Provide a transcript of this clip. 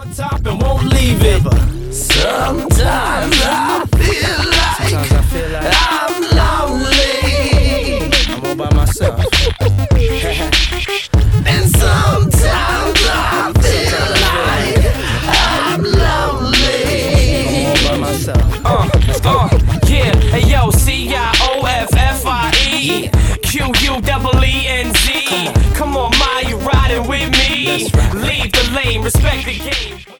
top and won't leave it. Sometimes I feel like I'm lonely. I'm all by myself. And sometimes I feel like I'm lonely. I'm all by myself. Yeah, hey yo, CIOFFIE QUEENZ. Come on, Ma, you riding with me? Leave the lane, respect the game.